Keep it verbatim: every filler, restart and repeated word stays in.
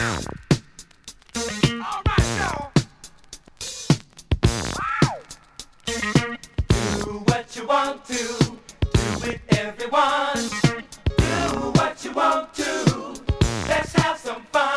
Do what you want to, do it everyone. Do what you want to, let's have some fun.